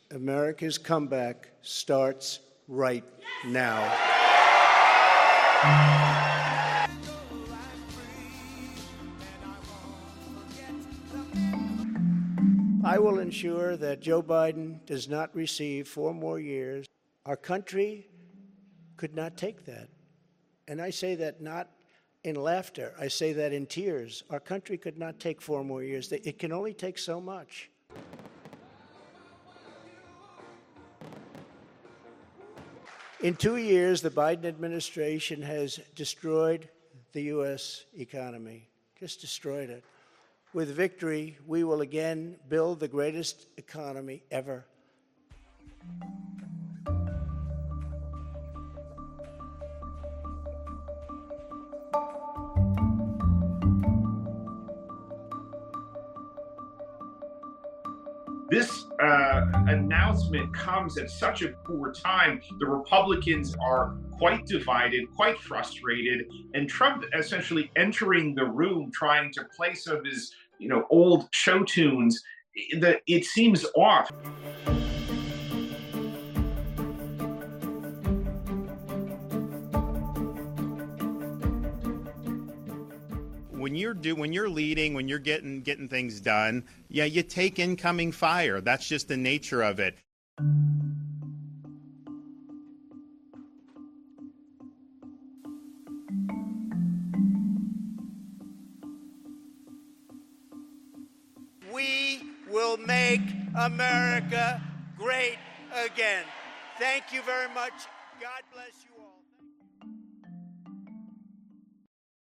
America's comeback starts right now. I will ensure that Joe Biden does not receive 4 more years. Our country could not take that. And I say that not in laughter. I say that in tears. Our country could not take 4 more years. It can only take so much. In 2 years, the Biden administration has destroyed the U.S. economy, just destroyed it. With victory, we will again build the greatest economy ever. This announcement comes at such a poor time. The Republicans are quite divided, quite frustrated, and Trump essentially entering the room trying to play some of his, old show tunes. It seems off. When you're leading, when you're getting things done, you take incoming fire. That's just the nature of it. We will make America great again. Thank you very much. God bless you.